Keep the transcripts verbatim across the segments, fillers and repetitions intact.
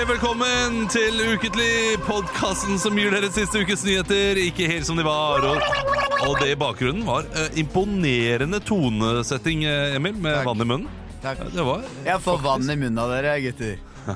velkommen til Ukentlig, podcasten som gir dere siste ukes nyheter, ikke helt som de var. Og, og det i bakgrunnen var uh, imponerende tonesetting, uh, Emil, med Takk. Vann i munnen. Takk. Det var, jeg får faktisk vann i munnen av dere, gutter.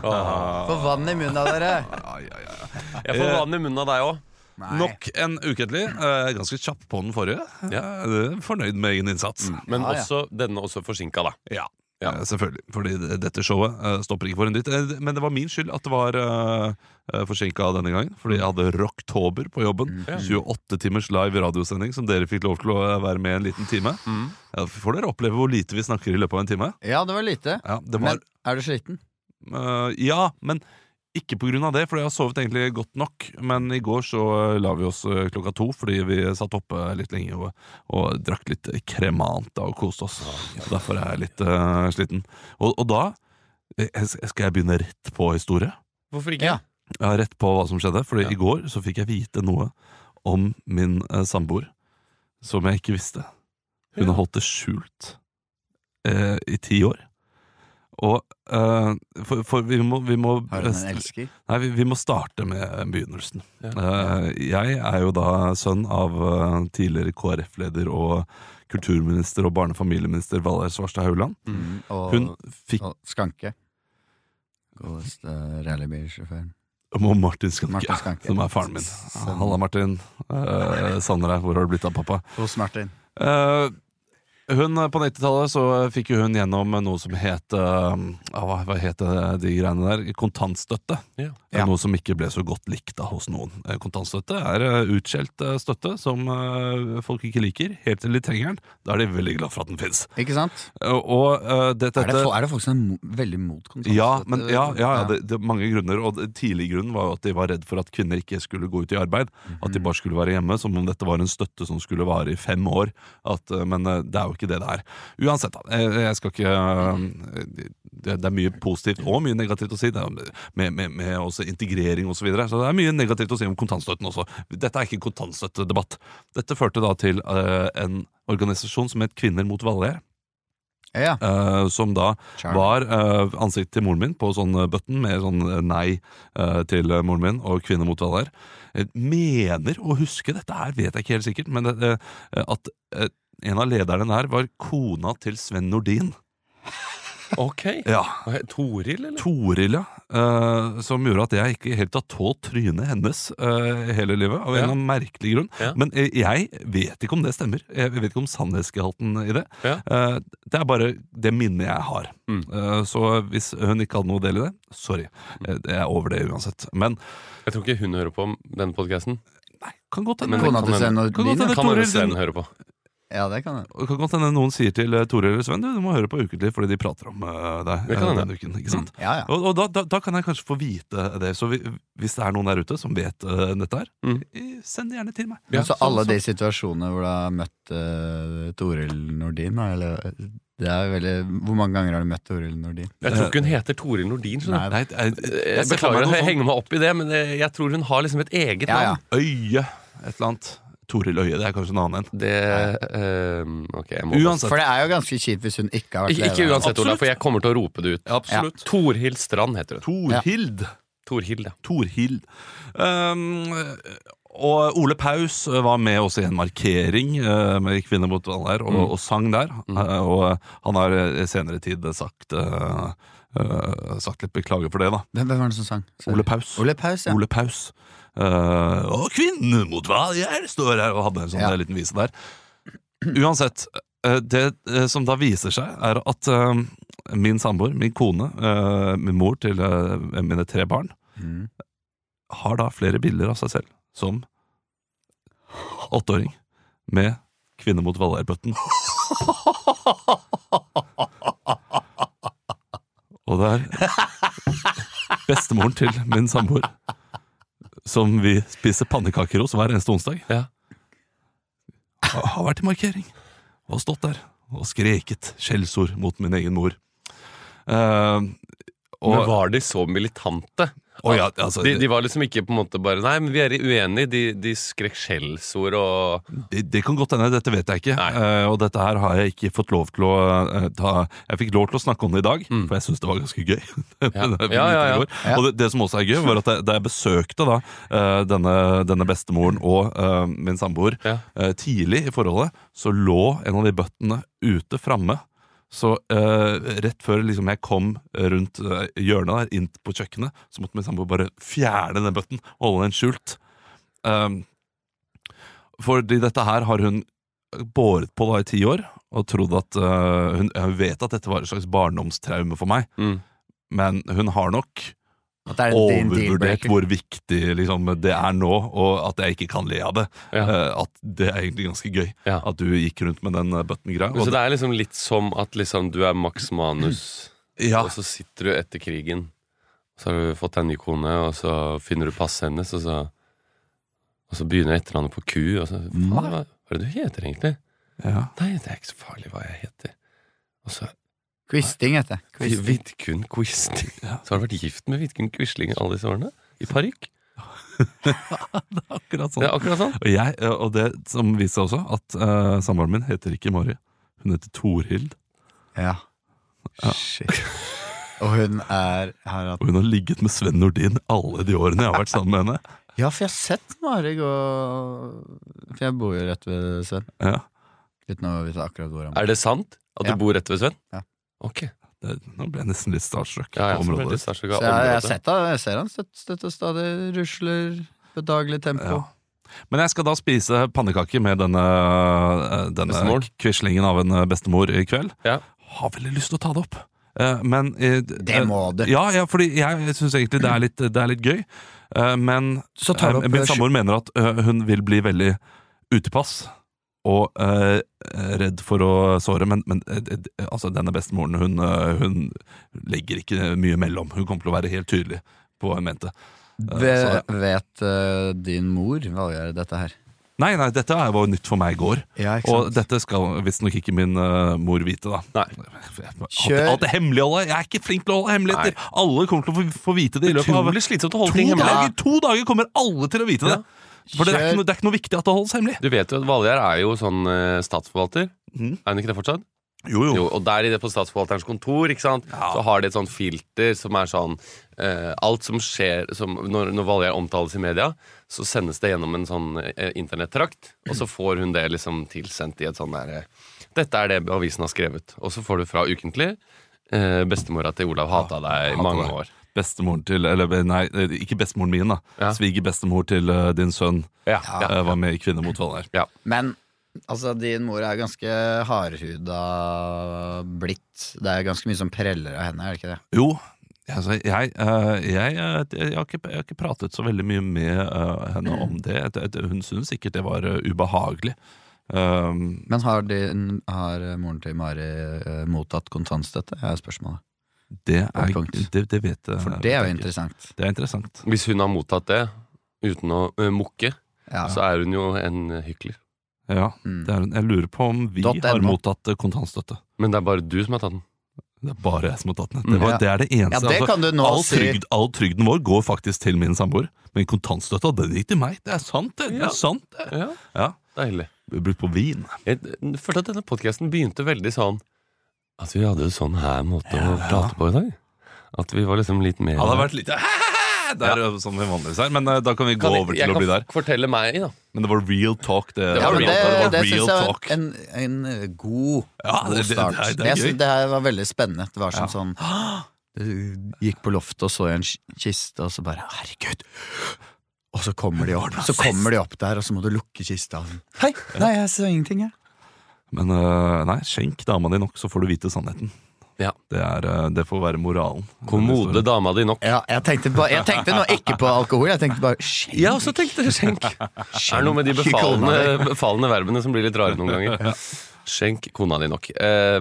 Får vann i munnen av dere. Ja, ja, ja. Jeg får vann i munnen av deg også. Nei. Nok en Ukentlig, uh, ganske kjapp på den forrige. Ja. uh, Fornøyd med egen innsats. Mm. Men ja, ja. Også, denne også forsinket da. Ja. Ja, selvfølgelig, fordi dette showet uh, stopper ikke for en dytt. Men det var min skyld at det var uh, forsinket denne gangen, fordi jeg hadde Rocktober på jobben. mm. tjueåtte timers live radiosending som dere fikk lov til å være med en liten time. mm. Ja, får dere oppleve hvor lite vi snakker i løpet av en time? Ja, det var lite. Ja, det var... Men er du sliten? Uh, ja, men ikke på grunn av det, for jeg har sovet egentlig godt nok. Men i går så la vi oss klokka to, fordi vi satt oppe litt lenge og, og drakk litt kremant da, og koste oss. Så derfor er jeg litt uh, sliten. Og, og da skal jeg begynne rett på historie. Hvorfor ikke? Ja. Ja, rett på hva som skjedde, fordi ja. I går så fikk jeg vite noe om min uh, samboer som jeg ikke visste. Hun har holdt det skjult uh, i ti år. Og uh, for, for vi må, vi må Har hun en elsker? Nei, vi, vi må starte med begynnelsen. ja. uh, Jeg er jo da sønn av uh, tidligere K R F-leder og kulturminister og barnefamilieminister Valgerd Svarstad Haugland. mm, og, Hun fikk og Skanke Godeste rallybilsjåføren Og Martin Skanke, Martin Skanke, som er faren min. Halla Martin, uh, Sandra, hvor har du blitt av pappa? Hos Martin. uh, Hun på nittitallet så fikk hun gjennom noe som het uh, hva, hva heter de greiene der? Kontantstøtte. Ja. Ja. Noe som ikke ble så godt likt da, hos noen. Kontantstøtte er uh, utskjelt uh, støtte som uh, folk ikke liker, helt til de trenger den. Da er de veldig glad for at den finnes. Ikke sant? Uh, og, uh, det, er, det folk, er det folk som er mo veldig mot kontantstøtte? Ja, men, ja, ja, ja det, det er mange grunner. Og tidlig grunnen var jo at de var redd for at kvinner ikke skulle gå ut i arbeid. Mm-hmm. At de bare skulle være hjemme, som om dette var en støtte som skulle vare i fem år. At, uh, men uh, det er jo ikke det det er. Uansett, jeg skal ikke Det er mye positivt og mye negativt å si med, med, med også integrering og så videre. Så det er mye negativt å si om kontantstøtten også. Dette er ikke en kontantstøttedebatt. Dette førte da til uh, en organisasjon som het Kvinner mot Valgerd. Ja. Uh, som da Charlie. var uh, ansikt til moren min på sånn button med sånn nei uh, til moren min og Kvinner mot Valgerd. Jeg mener å huske, dette her vet jeg ikke helt sikkert, men uh, at uh, en av lederne der var kona til Sven Nordin. Ok, ja. Toril eller? Toril, ja uh, som gjorde at jeg ikke helt har tålt trynet hennes uh, hele livet av en ja. eller annen merkelig grunn ja. Men uh, jeg vet ikke om det stemmer. Jeg vet ikke om sannhetsgehalten i det ja. uh, Det er bare det minnet jeg har. mm. uh, Så hvis hun ikke hadde noe del i det, sorry, uh, jeg er over det uansett. Men jeg tror ikke hun hører på denne podcasten. Nei, kan godt hende Kona til Sven Nordin Kan hende Sven høre på. Ja, det kan jeg. Det kan godt hende noen sier til uh, Tore eller Sven, du, du må høre på Ukentlig, fordi de prater om uh, deg uh, denne uken, ikke sant? Mm. Ja, ja. Og, og da, da, da kan jeg kanskje få vite det. Så vi, hvis det er noen der ute som vet uh, dette her, mm. send det gjerne til meg. Ja, så alle de situasjonene hvor du har møtt uh, Toril Nordin, eller det er veldig, hvor mange ganger har du møtt Toril Nordin? Jeg tror ikke hun heter Toril Nordin. Nei, nei, jeg, jeg, jeg beklager at jeg henger meg opp i det, men jeg, jeg tror hun har liksom et eget ja, navn. Ja. Øye, et eller annet. Toril Øye, det er kanskje en annen en. Det, uh, okay, jeg uansett. For det er jo ganske kjipt hvis hun ikke har vært leder. Ikke uansett, Ola, for jeg kommer til å rope det ut. Ja, absolutt. Ja. Torhild Strand heter hun. Torhild. Ja. Torhild, ja. Torhild. Um, og Ole Paus var med også i en markering uh, med Kvinner mot Valgerd og, mm. og sang der. Mm. Uh, og han har i senere tid sagt uh, uh, sagt litt beklager for det, da. Hvem, hvem var det som sang? Sorry. Ole Paus. Ole Paus, ja. Ole Paus. Uh, og Kvinner mot Valgerd står her og hadde en sånn ja. liten vise der. Uansett, uh, det uh, som da viser seg er at uh, min samboer, min kone, uh, min mor til uh, mine tre barn mm. har da flere bilder av seg selv som åtteåring med Kvinner mot Valgerd-bøtten. Og det er bestemoren til min samboer som vi spiser pannekaker hos hver eneste onsdag, ja. har vært i markering og stått der og skreket skjellsord mot min egen mor. Uh, og, Men var de så militante? Oh, ja, altså, de, de var liksom ikke på en måte bare Nei, men vi er uenige. De, de skrek skjellsord og det, det kan godt hende, dette vet jeg ikke. Uh, og dette her har jeg ikke fått lov til å uh, ta. Jeg fikk lov til å snakke om det i dag, mm. for jeg syns det var ganske gøy. Ja. ja, ja, ja. Og det, det som også er gøy, var at jeg, da jeg besøkte da, uh, denne, denne bestemoren og uh, min samboer ja. uh, tidlig i forholdet, så lå en av de bøttene ute framme. Så uh, rett før liksom, jeg kom rundt uh, hjørnet der, inn på kjøkkenet, så måtte min samboer bare fjerne den bøtten og holde den skjult. Um, fordi dette her har hun båret på da i ti år, og trodd at uh, hun, hun vet at dette var et slags barndomstraume for meg, mm. men hun har nok overvurdert hvor viktig liksom, det er nå, og at jeg ikke kan le av det. Ja. Uh, at det er egentlig ganske gøy ja. At du gikk rundt med den button-greia. Så det er liksom litt som at liksom, du er Max Manus, ja. Og så sitter du etter krigen, så har du fått en ny kone, og så finner du passet hennes, og så, og så begynner etternavnet på Q, og så mm. hva, hva er det du heter egentlig? Ja. Nei, det er ikke så farlig hva jeg heter. Og så Quisling heter det. Vidkun Quisling. Ja. Så har du vært gift med Vidkun Quisling alle disse årene? I parykk? det er akkurat sånn. Det er akkurat sånn. Og, jeg, og det som viser også at uh, samboeren min heter ikke Mari. Hun heter Torhild. Ja. ja. Shit. Og hun er har hatt... Og hun har ligget med Sven Nordin alle de årene jeg har vært sammen med henne. Ja, for jeg har sett Mari gå. For jeg bor jo rett ved Sven. Ja. Uten å vite akkurat hvor han bor. Er det sant at ja. Du bor rett ved Sven? Ja. Ok. Det, nå ble jeg nesten litt starstruck. Ja, jeg, litt starstruck så jeg, jeg, har sett det, jeg ser han støtt, støtt og stadig rusler bedagelig tempo. Ja. Men jeg skal da spise pannekaker med denne, denne Quislingen av en bestemor i kveld. Ja. Har veldig lyst til å ta det opp. Men det må du. Ja, ja, fordi jeg synes egentlig det er litt, det er litt gøy. Men min samboer mener at hun vil bli veldig utepass og uh, redd for å såre, men, men uh, altså, denne bestemoren, hun, uh, hun legger ikke mye mellom. Hun kommer til å være helt tydelig på hva hun mente. Uh, vet vet uh, din mor hva gjør dette her? Nei, nei, dette var nytt for meg i går. Ja, og dette skal visst nok ikke min uh, mor vite, da. Nei. Kjør. Alt er hemmelig, alle. Jeg er ikke flink til å holde hemmeligheter. Nei. Alle kommer til å få, få vite det i løpet av slitsomt å holde ting hemmelig. Dager, to dager kommer alle til å vite det. Ja. For det er, ikke noe, det er ikke noe viktig at det holdes hemmelig. Du vet jo at Valgjerd er jo sånn uh, statsforvalter. Mm. Er han ikke det fortsatt? Jo, jo. jo Og der i det på statsforvalterens kontor, ikke sant? Ja. Så har de et sånn filter som er sånn uh, alt som skjer som, Når, når Valgjerd omtales i media, så sendes det gjennom en sånn uh, internettrakt, og så får hun det liksom tilsendt i et sånn der uh, dette er det avisen har skrevet. Og så får du fra ukentlig uh, bestemora til Olav hata deg i mange år. Bestemoren til, eller nei, ikke bestemoren min da ja. Sviger bestemor til uh, din sønn ja. uh, var med i Kvinner mot Valgjerd ja. Men altså, din mor er ganske hardhuda blitt. Det er ganske mye som preller av henne, er det ikke det? Jo, altså, jeg, uh, jeg, jeg, jeg, har ikke, jeg har ikke pratet så veldig mye med uh, henne om det. Hun synes sikkert det var uh, ubehagelig. um, Men har, din, har moren til Mari uh, mottatt kontantstøtte? Er spørsmålet. Det, er, det, det vet jeg. For det er jo interessant. Det er interessant. Hvis hun har mottatt det uten å uh, mukke, ja. Så er hun jo en hykler. Ja, mm. det er, jeg lurer på om vi har mottatt kontantstøtte. Men det er bare du som har tatt den. Det er bare jeg som har tatt den. Det, var, det er det eneste. Ja, det altså, kan du nå all, si. trygd, all trygden vår går faktisk til min samboer, men kontantstøtta, den gikk til meg. Det er sant, det. det, er sant, det. Ja. Ja. Deilig. Vi brukte på vin. Jeg følte at denne podcasten begynte veldig sånn at vi hadde sånn her måte ja, å prate på i dag. At vi var liksom litt mer Ja, det har vært litt Det er ja. Sånn vi vanligvis er. Men uh, da kan vi gå kan jeg, over til å bli der. Jeg kan fortelle meg da. Men det var real talk. Det, det var, real, det, det var det real synes jeg talk. var en, en god, ja, god det, start. Det, det, det, er det, det her var veldig spennende. Det var som ja. sånn Du gikk på loftet og så en kiste, og så bare herregud. Og så kommer de opp Så kommer de opp der, og så må du lukke kista. Hei, nei, jeg ser ingenting her. Men uh, nei, skjenk dama di nok, så får du vite sannheten. Ja. Det, er, det får være moralen. Kommode dama di nok. Ja, jeg, tenkte ba, jeg tenkte nå ikke på alkohol. Jeg tenkte bare skjenk. Ja, så tenkte jeg skjenk. Det er noe med de befalende, befalende verbene som blir litt rare noen ganger. Ja. Skjenk kona di nok.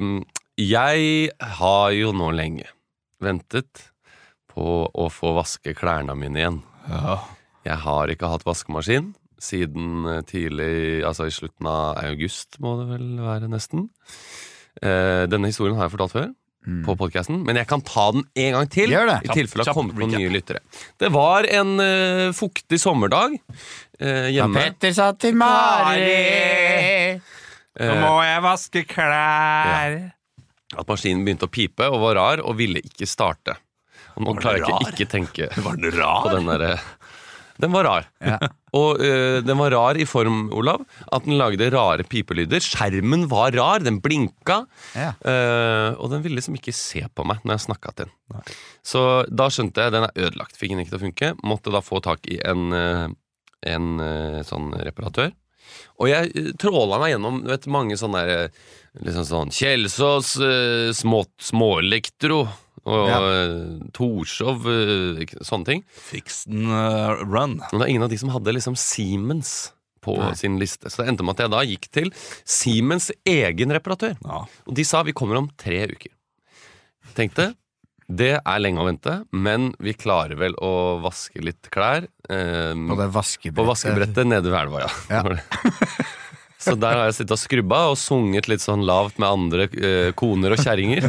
Jeg har jo nå lenge ventet på å få vaske klærne mine igjen. Ja. Jeg har ikke hatt vaskemaskin siden tidlig, altså i slutten av august må det vel være nesten. Denne historien har jeg fortalt før. mm. på podcasten, men jeg kan ta den en gang til, Gjør det. i tilfelle det har kommet noen recap. nye lyttere. Det var en uh, fuktig sommerdag uh, hjemme. Petter sa til Mari Nå må jeg vaske klær. At maskinen begynte å pipe og var rar og ville ikke starte. Og nå Var den klarer jeg ikke, rar? ikke tenke Var den rar? på den der. Den var rar. Ja. Og uh, den var rar i form, Olav, at den lagde rare pipelyder. Skjermen var rar, den blinka. Ja. Uh, og den ville liksom ikke se på meg når jeg snakket til den. Så da skjønte jeg den er ødelagt. Fikk den ikke til å funke. Måtte da få tak i en, uh, en uh, sånn reparatør. Og jeg uh, tråla meg gjennom vet, mange sånne der, liksom sånn Kjelsås, uh, små, småelektro og Ja. uh, Torshov, uh, sånne ting. Fixen uh, run. Og det er ingen av de som hadde liksom Siemens på Nei. sin liste. Så det endte med at jeg da gikk til Siemens egen reparatør. Ja. Og de sa vi kommer om tre uker. Tenkte, det er lenge å vente, men vi klarer vel å vaske litt klær. Eh, På det vaskebrettet. på vaskebrettet nede ved elva, ja. Ja. Så der har jeg sittet og skrubba og sunget litt sånn lavt med andre eh, koner og kjerringer.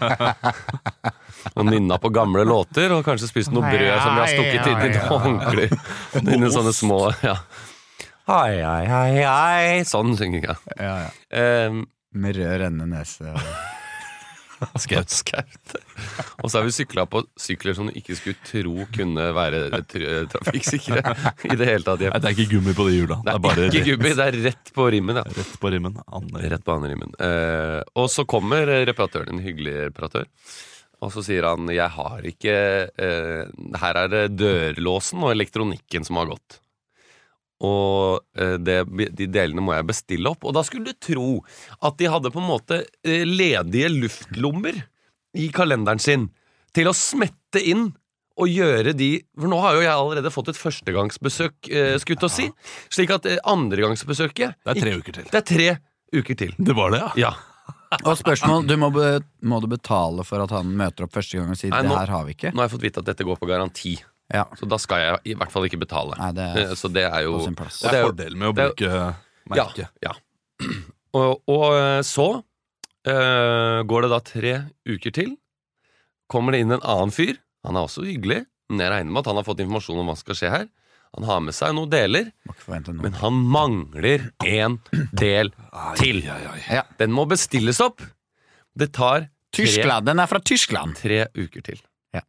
Og nynna på gamle låter, og kanskje spist noe brød som vi har stukket inn i noen håndklær. Inn i sånne små, ja. Hei, hei, hei, hei. Sånn synger jeg. Ja, ja. Eh, Med rød rennende nese og... Skaut. Skaut. Og så har vi syklet på sykler som du ikke skulle tro kunne være tra- trafikksikre i det hele tatt. Nei, det er ikke gummi på de hjula. Det er bare ikke gubbi, det er rett på rimmen, ja. Rett på rimmen. Anne. Rett på andre rimmen. Eh, og så kommer reparatøren, en hyggelig reparatør, og så sier han, jeg har ikke, eh, her er det dørlåsen og elektronikken som har gått. Og eh, det, de delene må jeg bestille opp. Og da skulle du tro at de hadde på en måte eh, ledige luftlommer i kalenderen sin til å smette inn og gjøre de. For nå har jo jeg allerede fått et førstegangsbesøk, eh, skulle jeg til å si. Slik at eh, andregangsbesøket Det er tre uker til. Det er tre uker til. Det var det, ja. Ja. Og spørsmål, du må, be, må du betale for at han møter opp første gang og sier Nei, det nå- her har vi ikke? Nå har jeg fått vite at dette går på garanti. Ja, Så da skal jeg i hvert fall ikke betale. Nei, det er Eh, Så det er jo på sin plass. Det det er er jo- fordelen med å det er- bruke merke. Ja, ja. Og, og eh, så eh, går det da tre uker til. Kommer det inn en annen fyr. Han er også hyggelig, men jeg regner med at han har fått informasjon om hva som skal skje her. Han har med seg noen deler, Må ikke forvente noe. men han mangler en del til. Ai, ai, ai. Ja. Den må bestilles opp. Det tar tre, Tyskland, den er fra Tyskland! tre uker til. Ja.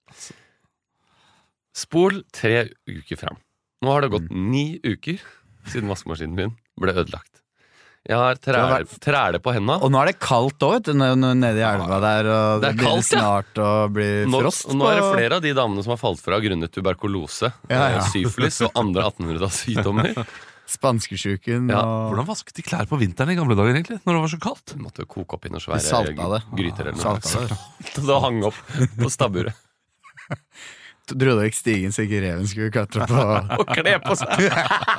Spol tre uker fram. Nå har det gått ni uker siden vaskemaskinen min ble ødelagt. Jeg har Det har træle, vært- træle på hendene. Og nå er det kaldt òg, vet du, n- n- nede i elva der, og Det det, er blir kaldt, ja. snart å bli Nå, frost. og nå er det på- flere av de damene som har falt fra grunnet tuberkulose, Ja, ja. eh, syfilis og andre attenhundretallssykdommer. Spanskesjuken Ja, og Hvordan vasket de klær på vinteren i gamle dager, egentlig? Når det var så kaldt? Du måtte koke opp i noen De svære salta det. gryter eller noe. Salta det. Så det hang opp på stabburet. Dro deg stigen så ikke reven skulle klatre på. Og kle på seg!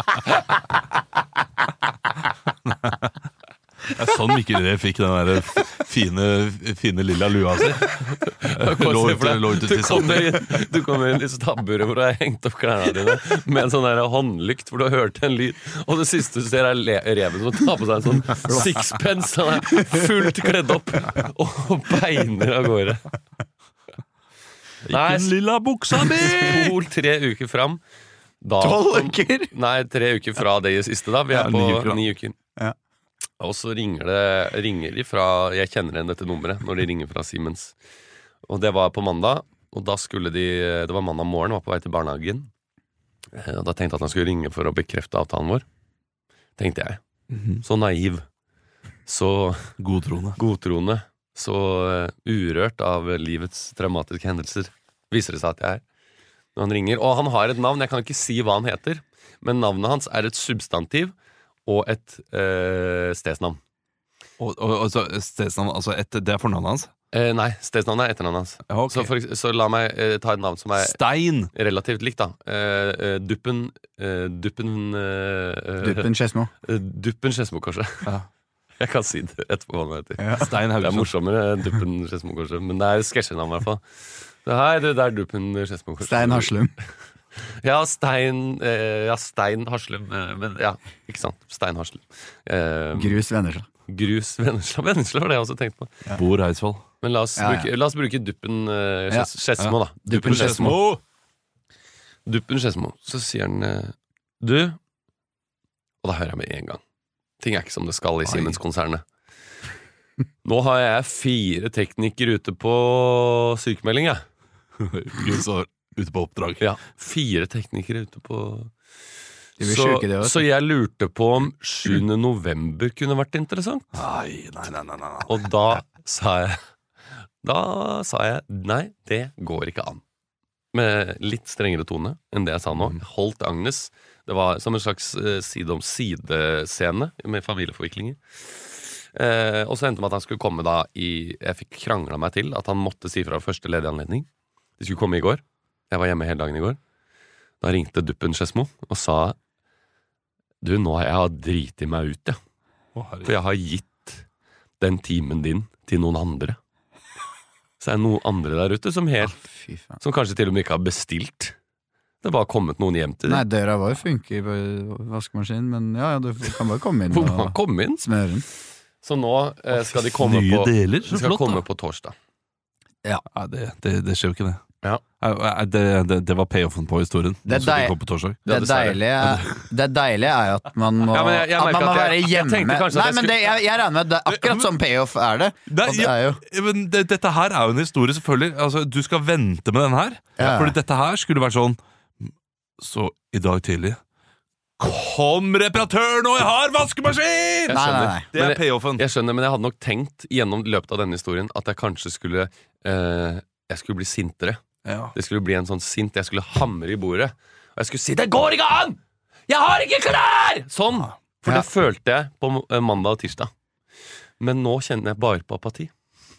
Det er sånn Mikkel Rev fikk den der fine, fine lilla lua si. Lå ute, lå ute Du til kommer saltet. inn, du kommer inn i stabburet hvor du har hengt opp klærne dine med en sånn der håndlykt hvor du har hørt en lyd, og det siste du ser er le reven som tar på seg en sånn sixpence. Han er fullt kledd opp og beiner av gårde. Ikke den lilla buksa mi! Spol tre uker fram. Da, Tolv uker! Nei, tre uker fra det siste da. Vi er Ja, på ni uker, da. ni uker. Ja. Og så ringer det ringer de fra Jeg kjenner igjen dette nummeret når de ringer fra Siemens. Og det var på mandag. Og da skulle de Det var mandag morgen, var på vei til barnehagen. Eh, Og da tenkte jeg at han skulle ringe for å bekrefte avtalen vår. Tenkte jeg. Så naiv. Så Godtroende. godtroende. Så eh, urørt av livets traumatiske hendelser viser det seg at jeg er. Når han ringer, og han har et navn, jeg kan ikke si hva han heter, men navnet hans er et substantiv og et eh, stedsnavn. Og, og, og så stedsnavn, altså et, det er fornavnet hans? Eh, nei, stedsnavnet er etternavnet hans. Ja, ok. så, for, eks- så la meg eh, ta et navn som er Stein! relativt likt, da. Eh, eh, Duppen eh, Duppen eh, eh, Duppen Skedsmo. eh, Duppen Skedsmokorset. Ja. Jeg kan si det etterpå hva han heter. Ja. Stein Det er Haugesund. morsommere enn Duppen Skedsmokorset, men det er sketsjenavn i hvert fall. Så hei, du, det er Duppen Skedsmokorset. Stein Haslum. Ja, Stein eh, Ja, Stein Haslum. eh, men ja, ikke sant. Stein Haslum. Eh, Grus Vennesla. Grus Vennesla. Vennesla var det jeg også tenkte på. Bor Eidsvoll. Men la oss, Ja, ja. bruke, la oss bruke Duppen uh, Ja. Skedsmo, da. Duppen Skedsmo. Duppen Skedsmo. Så sier han eh, du, og da hører jeg med en gang. Ting er ikke som det skal i Siemens-konsernet. Nå har jeg fire teknikere ute på sykemelding, jeg. Så ute på oppdrag. Ja, fire teknikere ute på De blir så, syke, de også. så jeg lurte på om sjuende november kunne vært interessant. Nei, nei, nei, nei, nei. Og da sa jeg Da sa jeg nei, det går ikke an. Med litt strengere tone enn det jeg sa nå. Holdt Agnes. Det var som en slags eh, side om sidescene med familieforviklinger. Eh, og så endte det med at han skulle komme da i Jeg fikk krangla meg til at han måtte si fra første ledige anledning. De skulle komme i går. Jeg var hjemme hele dagen i går. Da ringte Duppen Skedsmo og sa du, nå har jeg driti meg ut, jeg. Å, herregud. For jeg har gitt den timen din til noen andre. Så er det noen andre der ute som helt Fy faen. Som kanskje til og med ikke har bestilt. Det er bare kommet noen hjem til Nei, dem. døra vår funker på vaskemaskinen, men ja, ja, du kan bare komme inn Hvor man og kom inn. smøre den. Så nå eh, skal de komme Nye på deler, så De skal flott, komme da. på torsdag. Nei, det, det, det skjer jo ikke det. Ja. Nei, Det, det, det var payoffen på historien. Det er Den skulle deg- komme på torsdag. Det Ja, dessverre. deilige, det deilige er at man må, Ja, men jeg- jeg at merker man må at jeg- være jeg hjemme. tenkte kanskje at Nei, jeg men skulle- det, jeg, jeg regner med at det er akkurat som payoff er det. Nei, Og det ja, er jo men det, dette her er jo en historie, selvfølgelig. Altså, du skal vente med den her. Ja. Fordi dette her skulle vært sånn Så i dag tidlig kom reparatøren, og jeg har vaskemaskin! Jeg Nei, nei, skjønner. nei. Det Men er jeg, payoffen. jeg skjønner, men jeg hadde nok tenkt gjennom løpet av denne historien at jeg kanskje skulle eh, Jeg skulle bli sintere. Ja. Det skulle bli en sånn sint. Jeg skulle hamre i bordet. Og jeg skulle si 'Det går ikke an! Jeg har ikke klær!' Sånn. For Ja. det følte jeg på eh, mandag og tirsdag. Men nå kjenner jeg bare på apati.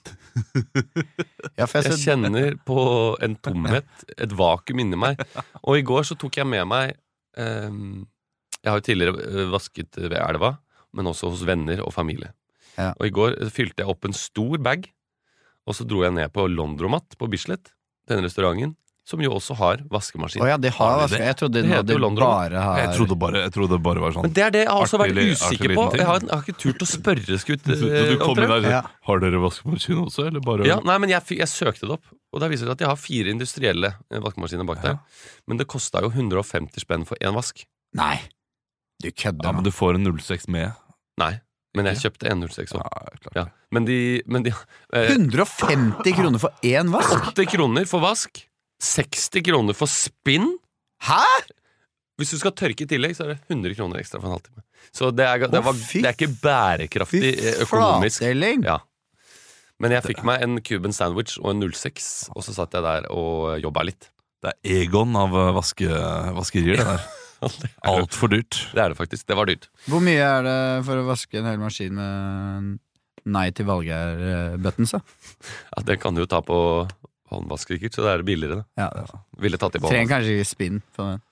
ja, for jeg, Jeg ser- kjenner på en tomhet, et vakuum inni meg. Og i går så tok jeg med meg ehm, Jeg har jo tidligere eh, vasket ved elva, men også hos venner og familie. Ja. Og i går eh, fylte jeg opp en stor bag, og så dro jeg ned på Laundromat på Bislett, denne restauranten, som jo også har vaskemaskin. Å ja, de har Har de vaske. det? Jeg trodde Det nå heter de jo London. bare har Jeg trodde bare, jeg trodde det bare var sånn. Men det er det jeg har også vært Artig li- usikker artig på. liten ting. Jeg har, jeg har ikke turt å spørre skutt. Så, så du kom inn der Ja. Har dere vaskemaskin også, eller bare Ja, nei, men jeg, fi- jeg søkte det opp, og det viser seg at jeg har fire industrielle eh, vaskemaskiner bak der. Men det kosta jo hundre og femti spenn for én vask. Nei, du kødder Ja, men nå. du får en null seks med. Nei, men jeg kjøpte en null seks òg. Ja, klart. Ja. Men de, men de eh, hundre og femti kroner for én vask? åtti kroner for vask, seksti kroner for spinn. Hæ?! Hvis du skal tørke i tillegg, så er det hundre kroner ekstra for en halvtime. Så det er, det Å, var, fy det er ikke bærekraftig Fy eh, økonomisk. flateling! Ja. Men jeg fikk meg en Cuban sandwich og en null seks, og så satt jeg der og jobba litt. Det er Egon av eh, vaske, vaskerier, det der. Det er, Altfor dyrt. det er det faktisk. Det var dyrt. Hvor mye er det for å vaske en hel maskin med nei til Valgeir-buttons, da? Ja, det kan du jo ta på håndvask, sikkert, så det er billigere. Da. Ja, det Ville tatt det på trenger håndvask. kanskje ikke spinn på den.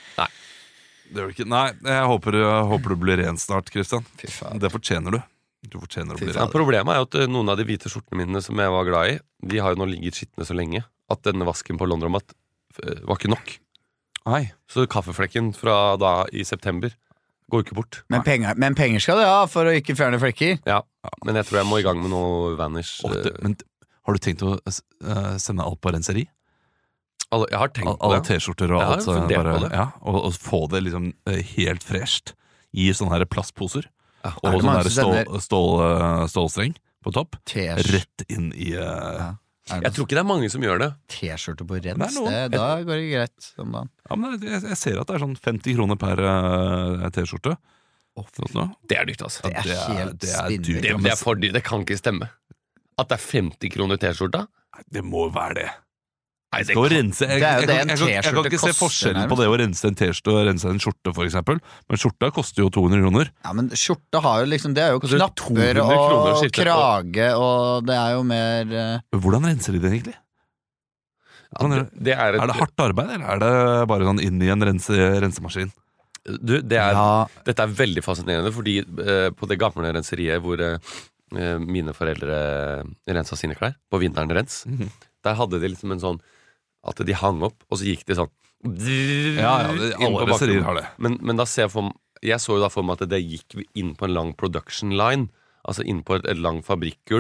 Det gjør det ikke. Nei, jeg håper, jeg håper du blir ren snart, Kristian. Fy faen. Det fortjener du. Du fortjener å Fy bli Ja, ren. problemet er jo at eh, noen av de hvite skjortene mine som jeg var glad i, de har jo nå ligget skitne så lenge at denne vasken på Laundromat eh, var ikke nok. Nei. Så kaffeflekken fra da i september går jo ikke bort. Men penger, men penger skal du ha for å ikke fjerne flekker. Ja, men jeg tror jeg må i gang med noe Vanish. Åh, det, eh, men har du tenkt å eh, sende alt på renseri? alle, jeg har tenkt Al- på Alle det. T-skjorter og Jeg har alt? eh, fundert bare, på det. Ja, og, og få det liksom eh, helt fresht i sånne her plastposer. Ja, Og Er det sånn mange her som stål, sender- stål, eh, stålstreng på topp. T-skjorte Rett inn i eh, ja. Er Jeg det tror ikke det er mange som gjør det. T-skjorte på Det er rens? noen. Det, da går det greit om dagen. Ja, men jeg, jeg ser at det er sånn femti kroner per eh, T-skjorte. Sånn nå. Det er dyrt, altså. Det er det er- helt det er spinnvilt. dyrt. Det, det er for dyrt. Det kan ikke stemme. At det er femti kroner T-skjorta? Nei, det må være det. Nei, Jeg skal jo rense jeg, Det er jo jeg, det jeg, en jeg, kan- jeg kan T-skjorte ikke se koster, forskjellen på nærmest. det å rense en T-skjorte og rense en skjorte, for eksempel. Men skjorta koster jo to hundre kroner. Ja, men skjorte har jo liksom Det er jo Koster knapper to hundre kroner å og skifte, krage, og det er jo mer eh, Hvordan renser de det egentlig? Ja, det, det er, et, Er det hardt arbeid, eller er det bare sånn inn i en rense, rensemaskin? Du, det er, Ja, Dette er veldig fascinerende, fordi eh, på det gamle renseriet hvor eh, mine foreldre rensa sine klær, på vinteren rens, Mhm. der hadde de liksom en sånn at de hang opp, og så gikk de sånn Ja, ja, det, inn på alle renserier bakrommet. har det. Men, men da ser jeg for Jeg så jo da for meg at det gikk inn på en lang production line, altså inn på et, et lang fabrikkgulv,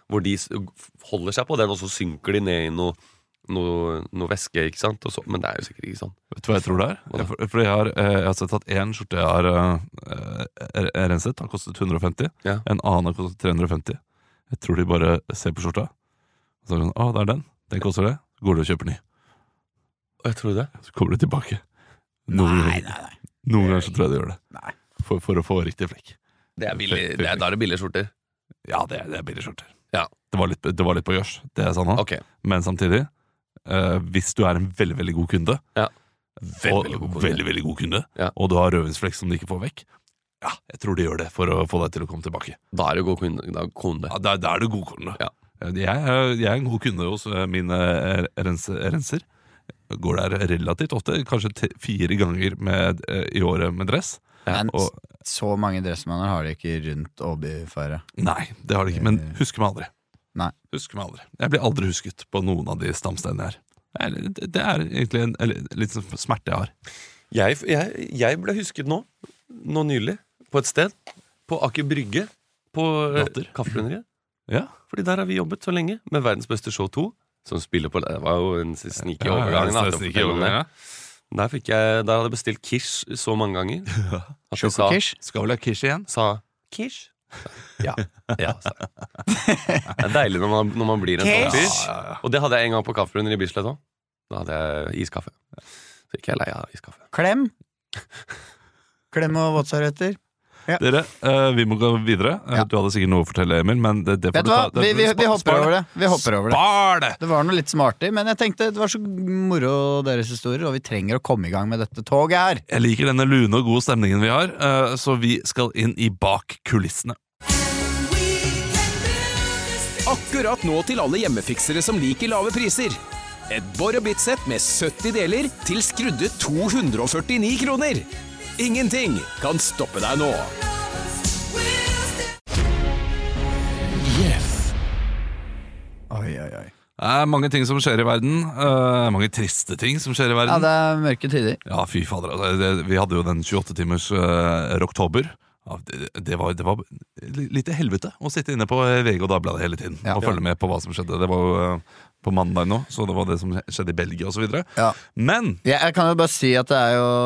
hvor de holder seg på den, og så synker de ned i noe, noe, noe væske, ikke sant? Og så, men det er jo sikkert ikke sånn. Vet du hva jeg tror det er? Jeg, for, for jeg, har, jeg har sett at en skjorte jeg har uh, renset, har kostet hundre og femti. Ja. En annen har kostet tre hundre og femti. Jeg tror de bare ser på skjorta, og så er det sånn, å, det er den. Den koster det. Så går du og kjøper ny. Og jeg tror det. Så kommer du tilbake. Noen, Nei, nei, nei. Noen ganger så tror jeg de gjør det. Nei. For, for å få riktig flekk. Det er billig, det er, da er det billige skjorter. Ja, det er, det er billige skjorter. Ja. Det var litt, det var litt på gjørs, det jeg sa nå. Ok. Men samtidig, uh, hvis du er en veldig, veldig god kunde, Ja. Veldig, Og- veldig, god kunde. veldig, veldig god kunde Ja. og du har rødvinsflekk som du ikke får vekk, ja, jeg tror de gjør det for å få deg til å komme tilbake. Da er det god kunde. Da, kunde. Ja, da, da er du god kunde. Ja. Jeg, er- jeg er en god kunde hos eh, mine eh, rens, renser. Går der relativt ofte, kanskje te, fire ganger med, eh, i året med dress. Men Og, så mange dressmanner har de ikke rundt Åbyfare. nei, det har de ikke, men husker meg aldri. Nei. Husker meg aldri. Jeg blir aldri husket på noen av de stamstedene her. Det er, det er egentlig en, en litt sånn smerte jeg har. Jeg, jeg, jeg ble husket nå, nå nylig, på et sted. På Aker Brygge. På eh, Latter. Kaffebrenneriet. Ja, Fordi der har vi jobbet så lenge med Verdens beste show to. Som spiller på, det var jo en sneaky ja, overgang. da, ja, til å sneaky fortelle om det. overgang, ja. Der, fikk jeg, der hadde jeg bestilt quiche så mange ganger at de sa, Sjokokish? Skal vel ha kish igjen? sa quiche. Ja, ja sa jeg. Det er deilig når man, når man blir en sånn fyr. Ja, ja, ja. Og det hadde jeg en gang på Kaffebrunner i Bislett òg. Da hadde jeg iskaffe. Så ikke jeg lei av iskaffe. Klem. Klem og våtservietter. Dere, eh, vi må gå videre. Eh, Ja. Du hadde sikkert noe å fortelle, Emil, men det, det får Vet du hva? ta- det- Vi, vi, vi spa- hopper spar over det. Vi hopper over det. Spar det! Det var noe litt smartig, men jeg tenkte det var så moro deres historier, og vi trenger å komme i gang med dette toget her. Jeg liker denne lune og gode stemningen vi har, eh, så vi skal inn i bak kulissene. Akkurat nå til alle hjemmefiksere som liker lave priser. Et Bor og Bit-sett med sytti deler til skrudde to hundre og førtini kroner. Ingenting kan stoppe deg nå. Oi, oi, oi. Det er mange ting som skjer i verden. eh, mange triste ting som skjer i Ja, verden. det er mørke tider. Ja, fy fader. Altså, det, vi hadde jo den tjueåtte timers uh, rocktober. Ja, det, det, var, det var litt helvete å sitte inne på V G og Dagbladet hele tiden Ja. og følge med på hva som skjedde. Det var jo uh, på mandag nå, så det var det som skjedde i Belgia osv. Ja. Men Ja, jeg kan jo bare si at det er jo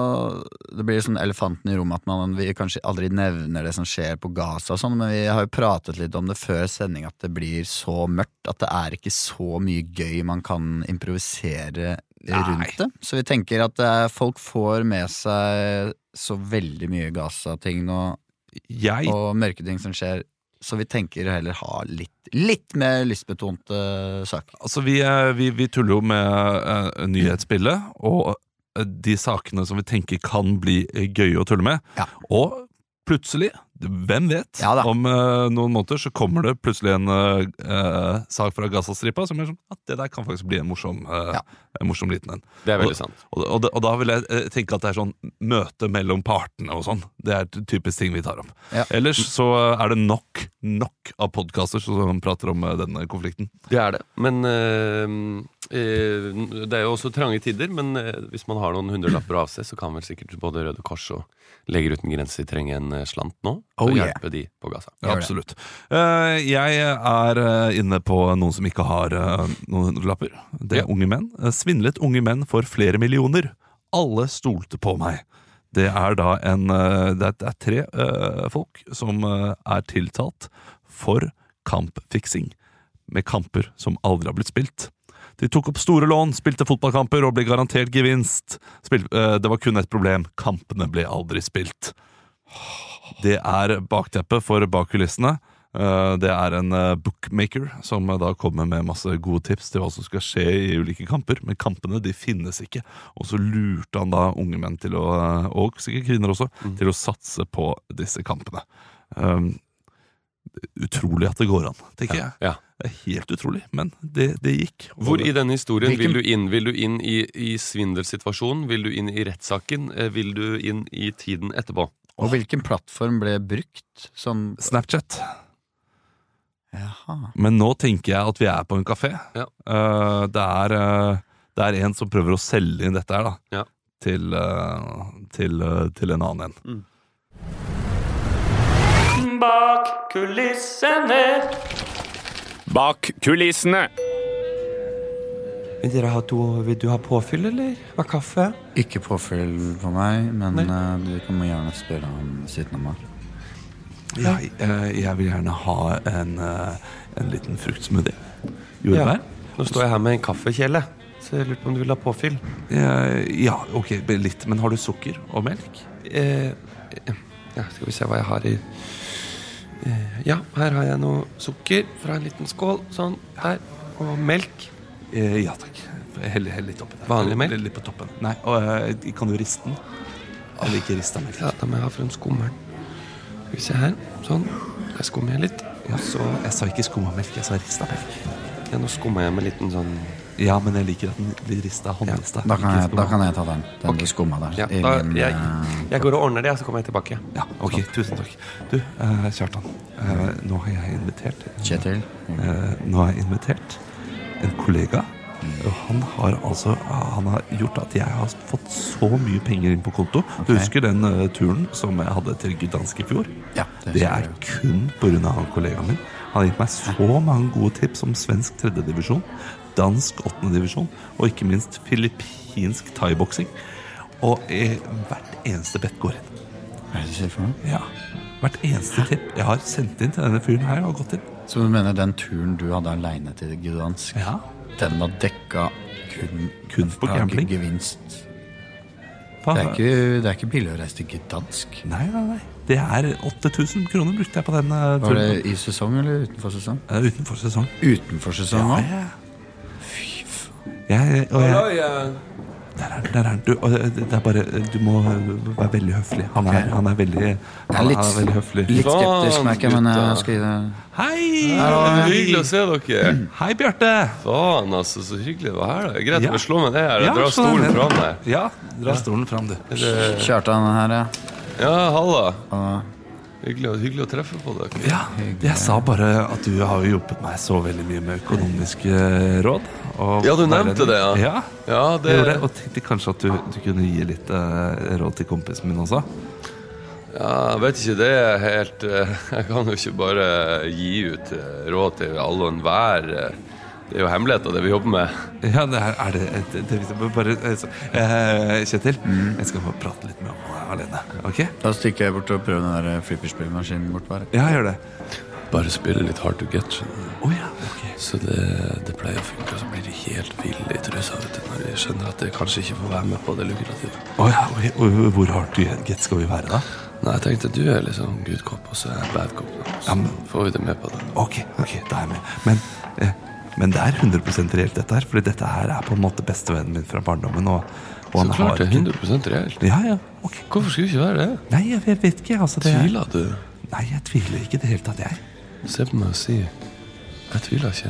Det blir sånn elefanten i rommet at man vi kanskje aldri nevner det som skjer på Gaza og sånn, men vi har jo pratet litt om det før sending at det blir så mørkt at det er ikke så mye gøy man kan improvisere rundt det. Så vi tenker at eh, folk får med seg så veldig mye Gaza-ting nå, jeg og mørke ting som skjer, så vi tenker heller ha litt, litt mer lystbetonte saker. Altså, vi, eh, vi, vi tuller jo med uh, nyhetsbildet, og eh, de sakene som vi tenker kan bli eh, gøye å tulle med. Ja. Og plutselig, hvem vet, Ja da. om eh, noen måneder så kommer det plutselig en eh, eh, sak fra Gaza-stripa som er sånn at det der kan faktisk bli en morsom, eh, Ja. en morsom liten en. Det er veldig sant. Og, og, og da vil jeg eh, tenke at det er sånn møte mellom partene og sånn. Det er et typisk ting vi tar opp. Ja. Ellers så er det nok, nok av podcaster som prater om eh, denne konflikten. Det er det. Men eh, eh, det er jo også trange tider. Men eh, hvis man har noen hundrelapper av seg, så kan vel sikkert både Røde Kors og Leger uten grenser trenge en eh, slant nå. Oh, For å yeah. hjelpe de på Gaza. Ja, Gjør det. absolutt. Eh, jeg er eh, inne på noen som ikke har eh, noen hundrelapper. Det er Ja. unge menn. Eh, Svindlet unge menn for flere millioner. Alle stolte på meg. Det er da en eh, Det er, det er tre eh, folk som eh, er tiltalt for kampfiksing. Med kamper som aldri har blitt spilt. De tok opp store lån, spilte fotballkamper og ble garantert gevinst. Spil, eh, det var kun et problem. Kampene ble aldri spilt. Det er bakteppet for bak kulissene. Eh, Det er en eh, bookmaker som eh, da kommer med masse gode tips til hva som skal skje i ulike kamper. Men kampene de finnes ikke. Og så lurte han da unge menn til å, eh, og sikkert kvinner også, til å satse på disse kampene. Um, utrolig at det går an, tenker jeg. Ja. Det er helt utrolig, men det, det gikk. Hvor i denne historien Hvilken- vil du inn? Vil du inn i, i svindelsituasjonen? Vil du inn i rettssaken? Eh, Vil du inn i tiden etterpå? Og hvilken plattform ble brukt som Snapchat. Jaha. Men nå tenker jeg at vi er på en kafé. Ja. Eh, det, er, eh, det er en som prøver å selge inn dette her da, Ja. til, eh, til, eh, til en annen en. Bak kulissene. Bak kulissene. Vil, dere ha to, vil du ha påfyll, eller? Av kaffe? Ikke påfyll på meg, men uh, du kan gjerne spørre ham siden av meg. Ja, jeg, jeg vil gjerne ha en, en liten fruktsmoothie. Jordbær? Ja. Nå står jeg her med en kaffekjele, så jeg lurer på om du vil ha påfyll. Ja, ok, litt. Men har du sukker og melk? Eh, ja, skal vi se hva jeg har i... Eh, ja, her har jeg noe sukker fra en liten skål, sånn, her, og melk. Eh, ja, takk. Hell, hell litt oppi der. Vanlig melk? Litt på toppen. Nei, og uh, kan du riste den? Eller ikke riste melk? Ja, da må jeg ha frem skummeren. Skal vi se her, sånn. Jeg skummer jeg litt. Ja, så jeg sa ikke skumma melk, jeg sa rista melk. Ja, nå skummer jeg med liten sånn... Ja, men jeg liker at den blir rista, håndrista. Da kan, jeg, da kan jeg ta den. Den okay. Du skumma der. Ja, da, jeg, jeg går og ordner det, så kommer jeg tilbake. Ja, ok, tusen takk. Du, uh, Kjartan, uh, nå har jeg invitert Kjetil. Uh, nå har jeg invitert en kollega, og han har altså han har gjort at jeg har fått så mye penger inn på konto. Okay. Du husker den uh, turen som jeg hadde til Gdansk i fjor? Ja, det, det er kun på grunn av han kollegaen min. Han har gitt meg så mange gode tips om svensk tredje divisjon, dansk åttende divisjon, og ikke minst filippinsk thai-boksing. Og eh, hvert eneste bett går inn. Hva er det du sier for noe? Ja, hvert eneste tipp jeg har sendt inn til denne fyren her har gått inn. Så du mener den turen du hadde alene til Gdansk, ja. Den var dekka kun, kun på gambling? Gevinst. Det er, ikke, det er ikke billig å reise til Gdansk. Nei, nei, nei. Det er åtte tusen kroner brukte jeg på den uh, turen. Var det i sesong eller utenfor sesong? Uh, utenfor sesong. Utenfor sesong også? Ja, ja. Fy faen. Jeg, og jeg... Der er, der er du, og det er bare, du må være veldig høflig. Han er, han er veldig han er litt, er veldig høflig. Litt skeptisk, merker jeg, men jeg skal gi det. Hei! Hei! Hyggelig å se dere. Hei, Bjarte. Faen, altså, så hyggelig det var her da. Greit, ja. å slå meg ned her. Ja, dra stolen fram der. Ja, dra stolen fram, du. Kjartan her, ja. Ja, halla. Ja. Hyggelig, hyggelig å treffe på deg. Ja, jeg sa bare at du har jo hjulpet meg så veldig mye med økonomiske råd. Ja, du nevnte det, ja. Ja, ja det... det. Og tenkte kanskje at du, du kunne gi litt uh, råd til kompisen min også. Ja, jeg vet ikke, det er helt uh, Jeg kan jo ikke bare gi ut uh, råd til alle og enhver. Uh, det er jo hemmeligheter det vi jobber med. Ja, det er, er det, det, det, det bare altså, uh, Kjetil, mm. jeg skal bare prate litt med ham alene. Ok? Da stikker jeg bort og prøver den der flipperspillmaskinen bort bare. Ja, gjør det. Bare spille litt hard to get. Oh, ja, okay. Så det, det pleier å funke. Så blir det helt vill i trusa når de skjønner at det kanskje ikke får være med på det lukrative. Oh, ja, okay. Og hvor hard to get skal vi være da? Nei, jeg tenkte du er liksom good cop, og så er jeg bad cop. Så ja, men... får vi det med på det. Ok, ok, da er jeg med. Men, eh, men det er hundre prosent reelt dette her, fordi dette her er på en måte bestevennen min fra barndommen. Og, og så klart det er hundre prosent reelt. Ja, ja, ok. Hvorfor skulle det ikke være det? Nei, jeg vet, vet ikke. Altså, det tviler du? Nei, jeg tviler ikke det helt at jeg. Se på meg og si jeg tviler ikke.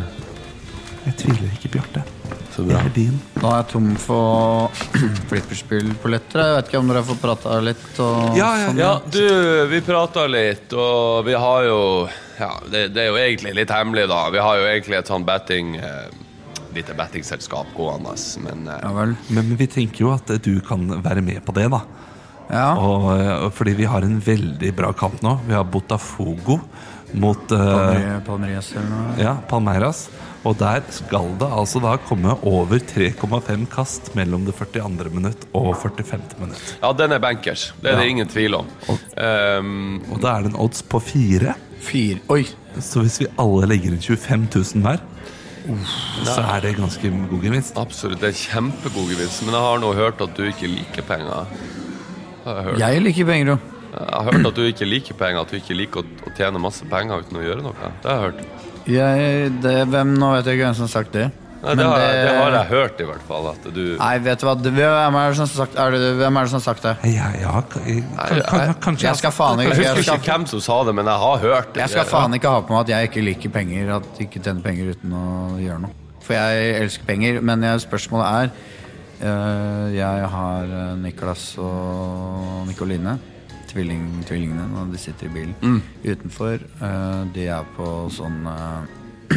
Jeg tviler ikke, Bjarte. Så bra. Jeg er din. Nå er jeg tom for flipperspill på lettere. Jeg vet ikke om dere får prata litt og ja, ja, sånn. Ja, du, vi prater litt, og vi har jo ja, det, det er jo egentlig litt hemmelig da. Vi har jo egentlig et sånn betting eh, lite bettingselskap gående, men, eh, ja, vel. men men vi tenker jo at du kan være med på det da. Ja. Og, og fordi vi har en veldig bra kamp nå. Vi har Botafogo mot uh, Palmeiras eller noe. Ja, Palmeiras. Og der skal det altså da komme over tre komma fem kast mellom det førtiandre minutt og førtifemte minutt. Ja, den er bankers. Det er ja. det ingen tvil om. Og, um, og da er det en odds på fire. Fire, oi. Så hvis vi alle legger inn tjuefem tusen hver, uh, så er det ganske god gevinst. Absolutt, det er kjempegod gevinst. Men jeg har nå hørt at du ikke liker penger. Jeg, jeg liker penger, jo. Jeg har hørt at du ikke liker penger, at du ikke liker å, å tjene masse penger uten å gjøre noe. Det har jeg hørt. Jeg, det, hvem, nå vet jeg ikke hvem som har sagt det. Nei, det, har, det... det har jeg hørt i hvert fall. At du... Nei, vet du hva? Hvem er det som har sagt, er det, hvem er det som har sagt det? Ja, ja, kan, kan, kan, kanskje jeg skal faen ikke Jeg husker ikke hvem som sa det, men jeg har hørt det. Jeg skal faen ikke ha på meg at jeg ikke liker penger, at jeg ikke tjener penger uten å gjøre noe. For jeg elsker penger, men jeg, spørsmålet er uh, jeg har Niklas og Nikoline, tvilling, tvillingene, og de sitter i bilen mm. utenfor. Uh, de er på sånn uh,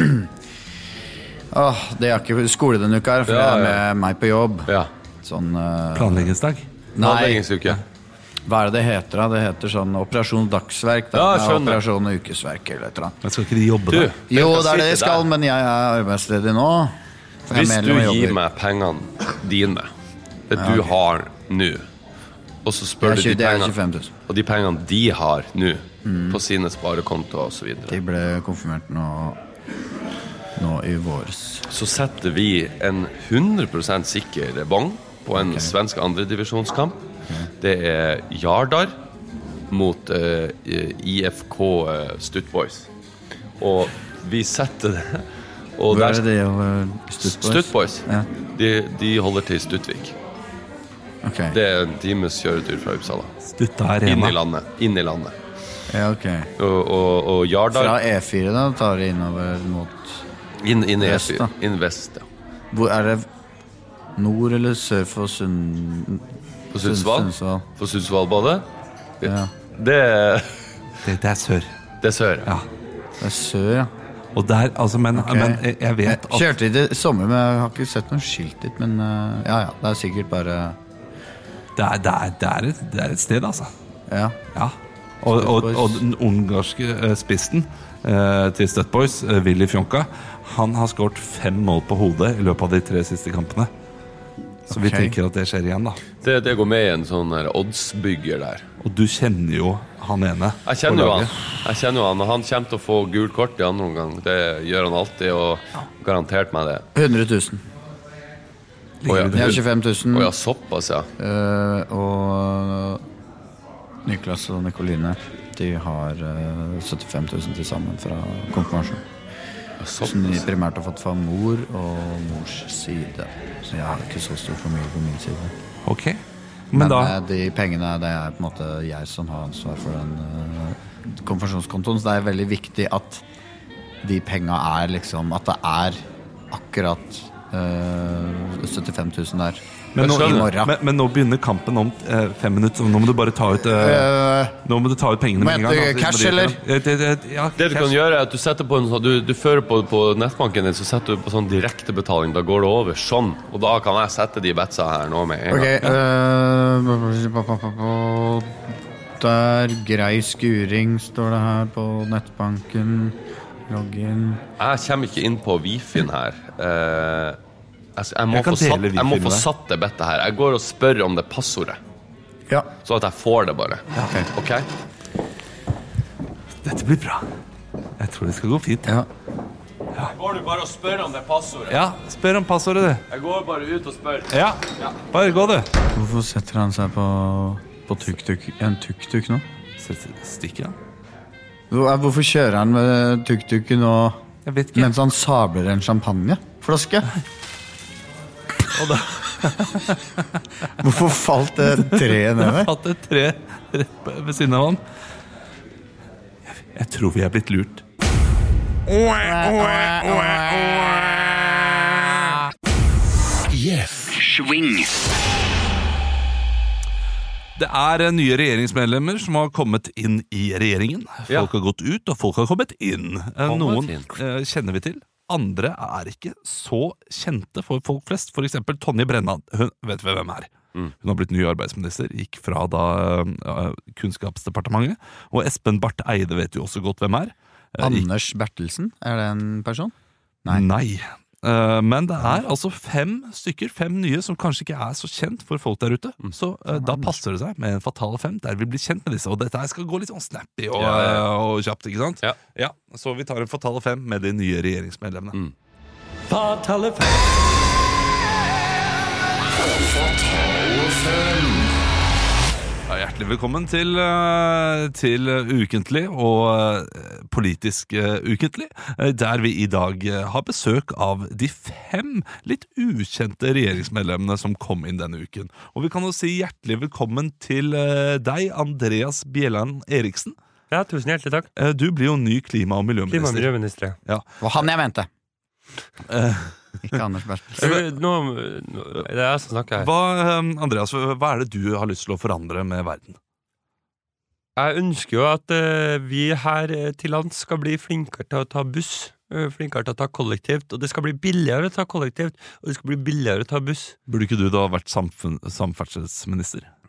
Åh, det er ikke skole denne uka her, for ja, jeg er med ja. meg på jobb. Ja. Sånn uh, planleggingsdag. Planleggingsuke. Hva er det det heter da? Det heter sånn Operasjon Dagsverk. Ja, da, skjønner. Operasjon Ukesverk eller et eller annet. Men skal ikke de jobbe Du, der? Jo, jeg kan det er det si jeg til skal, deg, men jeg er arbeidsledig nå. For jeg Hvis er du medlem og gir jobber. meg pengene dine, det du har nå, og så spør Jeg er du tjue- de det er pengene, tjuefem tusen. og de pengene de har nå, på sine sparekontoer og så videre, De ble konfirmert nå, nå i våres. så setter vi en hundre prosent sikker bong på en svensk andredivisjonskamp. Det er Jardar mot eh, I F K eh, Stuttboys. Og vi setter det. Og Hvor der, er det det over Stuttboys? Stuttboys, Ja. de, de holder til i Stuttvik. Ok, Det er en times kjøretur fra Uppsala. Stutta Inn i arena. landet. Inn i landet. ja, ok. Og, og, og Jardar Fra E fire da, tar det innover mot... inn, inn i Vest, Vest, da. inn vest, ja. Hvor er det nord eller sør for Sund... På Sundsvall. Sundsvall. På Sundsvallbadet. Ja. Det, Det, det er sør. det er sør. Ja. Det er sør, ja. Og der, altså, men, Ok. men jeg- jeg vet Jeg at kjørte hit i sommer, men jeg har ikke sett noe skilt dit. Men eh, ja, ja, det er sikkert bare... det er, det er, det er, et, det er et sted, altså. Ja. Ja. Og, og, og den ungarske eh, spissen eh, til Stutboys, eh, Willy Fjonka, han har skåret fem mål på hodet i løpet av de tre siste kampene. Så vi Ok. tenker at det skjer igjen, da. Det, det går med i en sånn her oddsbygger der. Og du kjenner jo han ene. Jeg kjenner jo på han. laget. Jeg kjenner jo han, og han kommer til å få gult kort i andre omgang. Det gjør han alltid, og garantert meg det. hundre tusen. Å ja, Jeg har tjuefem tusen. Å ja, såpass, ja. eh, og Niklas og Nikoline, de har eh, syttifem tusen til sammen fra konfirmasjon. Som de Såpass. primært har fått fra mor og mors side. Så jeg har ikke så stor familie på min side. Ok. Men, Men da eh, de pengene, det er på en måte jeg som har ansvar for den uh, konfirmasjonskontoen. Så det er veldig viktig at de penga er liksom At det er akkurat uh, syttifem tusen der men nå, i morgen. men, men nå begynner kampen om eh, fem minutter, så nå må du bare ta ut eh, Eh, Nå må du ta ut pengene Må med en jeg gang. ta da. cash, Det- eller? det- det- det- Ja, Det du cash. kan gjøre er at du setter på en sånn Du, du fører på, på nettbanken din, så setter du på sånn direktebetaling. Da går det over sånn. Og da kan jeg sette de betsa her nå med en Ok, gang. eh, der, grei skuring står det her på nettbanken. Login. Jeg kommer ikke inn på Wi-Fi-en her. Eh, jeg, jeg, må Jeg kan få satt, dele jeg må Wi-Fi-en få med deg. satt det bettet her. Jeg går og spør om det passordet, Ja. så at jeg får det bare. Ok. Ok? Dette blir bra. Jeg tror det skal gå fint. Ja. Går du bare og spør om det passordet? Ja, spør om passordet, du. Jeg går bare ut og spør. Ja, bare gå, du. Hvorfor setter han seg på, på tuk-tuk, en tuk-tuk nå? Stikker han? Hvor- Hvorfor kjører han med tuk-tuken nå Jeg vet ikke. mens han sabler en champagneflaske? Hvorfor falt det treet ned der? Hatt et tre rett på- ved siden av han. Jeg, jeg tror vi er blitt lurt. Det er eh, nye regjeringsmedlemmer som har kommet inn i regjeringen. Folk Ja. har gått ut, og folk har kommet inn. Eh, Kommet Noen inn. eh, kjenner vi til. Andre er ikke så kjente for folk flest. For eksempel Tonje Brenna. Hun vet vi hvem er. Mm. Hun har blitt ny arbeidsminister, gikk fra da eh, Kunnskapsdepartementet. Og Espen Barth Eide vet jo også godt hvem er. Eh, gikk- Anders Bertelsen, er det en person? Nei. Nei. Eh, men det er altså fem stykker, fem nye, som kanskje ikke er så kjent for folk der ute. Mm. Så eh, da passer det seg med en Fatale fem, der vi blir kjent med disse. Og dette her skal gå litt sånn snappy og, Ja, ja, ja. eh, og kjapt, ikke sant? Ja. Så vi tar en Fatale fem med de nye regjeringsmedlemmene. Mm. Fatale fem. Ja, hjertelig velkommen til, eh, til Ukentlig og eh, Politisk eh, Ukentlig, eh, der vi i dag eh, har besøk av de fem litt ukjente regjeringsmedlemmene som kom inn denne uken. Og vi kan jo si hjertelig velkommen til eh, deg, Andreas Bjelland Eriksen. Ja, tusen hjertelig takk. Eh, Du blir jo ny klima- og Klima- og miljøminister. miljøminister. Ja. Det var han jeg mente. Eh, Ikke Anders Bertelsen. Eh, Nå, nå det er jeg som snakker her. Hva, eh, Andreas, hva er det du har lyst til å forandre med verden? Jeg ønsker jo at eh, vi her eh, til lands skal bli flinkere til å ta buss. eh, Flinkere til å ta kollektivt. Og det skal bli billigere å ta kollektivt, og det skal bli billigere å ta buss. Burde ikke du da vært samfunn, samferdselsminister?